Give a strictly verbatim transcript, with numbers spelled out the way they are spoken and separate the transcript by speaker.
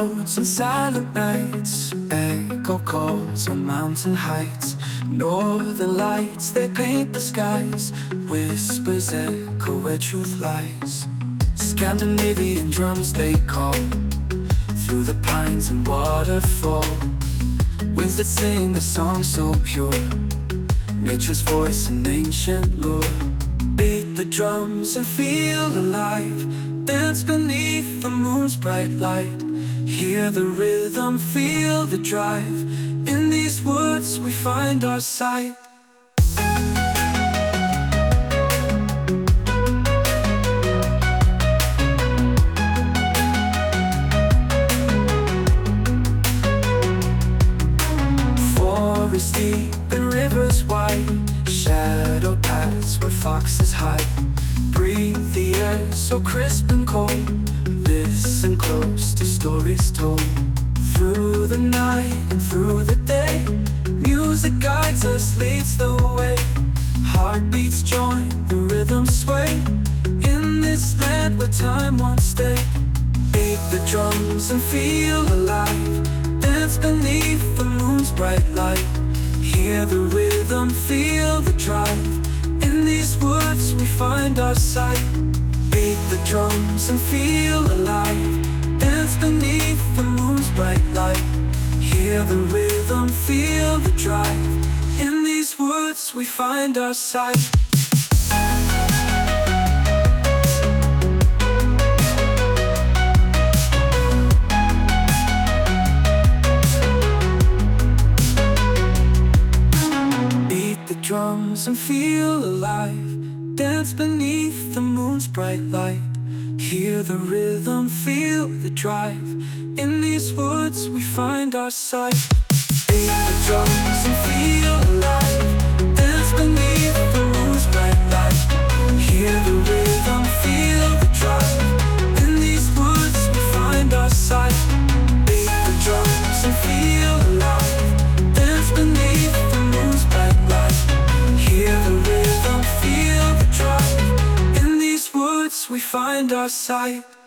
Speaker 1: roads and silent nights, echo calls on mountain heights. Northern lights, they paint the skies, whispers echo where truth lies. Scandinavian drums, they call through the pines and waterfall. Winds that sing a song so pure, nature's voice and ancient lure. Beat the drums and feel alive, dance beneath the moon's bright light. Hear the rhythm, feel the drive, in these woods we find our sight. Forests deep and rivers wide, shadow paths where foxes hide. Breathe the air so crisp and cold, listen close to stories told. Through the night and through the day, music guides us, leads the way. Heartbeats join, the rhythm sway, in this land where time won't stay. Beat the drums and feel alive, dance beneath the moon's bright light. Hear the rhythm, feel the drive, in these woods we find our sight. Beat the drums and feel alive, dance beneath the moon's bright light. Hear the rhythm, feel the drive, in these woods we find our sight. Drums and feel alive, dance beneath the moon's bright light. Hear the rhythm, feel the drive, in these woods we find our sight. Beat the drums and feel alive, dance beneath the moon's bright light. Hear the rhythm, feel the drive, in these woods we find our sight. Beat the drums and feel alive, dance beneath the moon's bright light. Hear the rhythm, feel the drive, in these woods we find our sight.